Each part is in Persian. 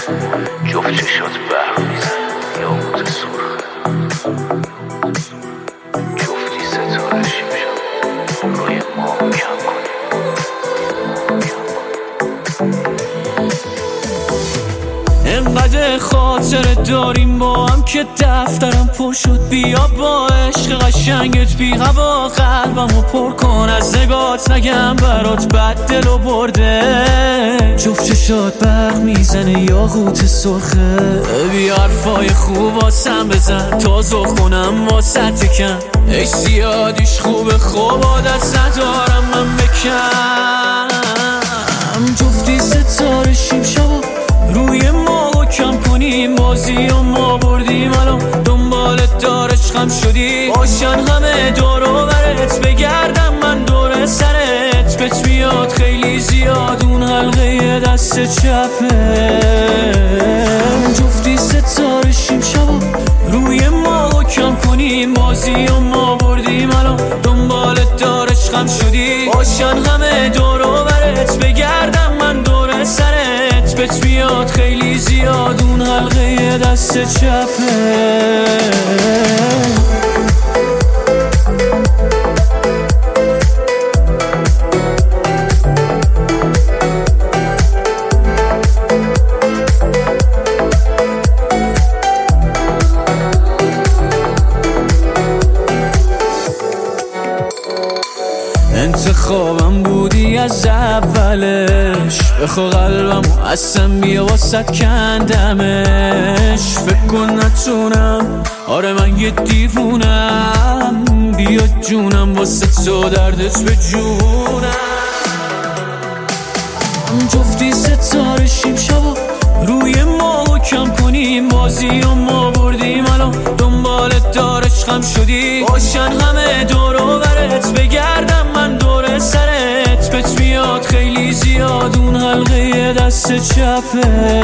جفت چشات برق میزن یاقوت سرخ، جفتی ستاره شیمشم روی ما کم کنی. انقدر خاطره داریم با هم که دفترم پر شد. بیا با عشق قشنگت بی هوا قلبمو پر کن از نگات، نگم برات بد دلو برده. جفت چشات برق میزنه یاقوت سرخه، بیا حرفای خوب واسم بزن تا زخونم واسه تکن. ای زیادیش خوبه خوب عادت ندارم من بکن. جفتی ستاره شیم شبا روی ما کم کنیم، بازی و ما بردیم الان دنبالت دار عشقم شدی. باشن همه دور و برت بگردم من دور سرت، بهت میاد خیلی زیاد اون حلقه دست چپه. جفتی ستاره شیم شبا روی ما کم کنیم، بازی و ما بردیم الان دنبالت دار عشقم شدی. باشن همه دور و برت بگردم من دور سرت، بهت میاد خیلی زیاد اون حلقه دست چپه. انتخابم بودی از اولش، بخوا قلبمو اصلا بیا واسد کندمش. فکر کن نتونم، آره من یه دیوونم، بیا جونم واسه تو دردت به جونم. جفتی ستاره شیم شبا روی ما کم کنیم، بازی و ما بردیم الان دنبالت دار عشقم شدی. باشن همه دور و برت بگردم من دور سرت، بهت میاد خیلی زیاد اون حلقه دست چپه.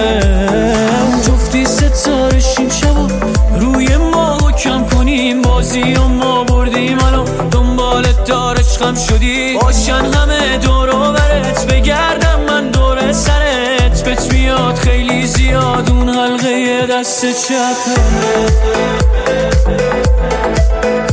جفتی ستاره شیم شبا روی ما کم کنیم، بازی و ما بردیم الان دنبالت دار عشقم شدی. باشن همه دور و برت بگردم من دور سرت، بهت میاد خیلی زیاد اون حلقه دست چپه.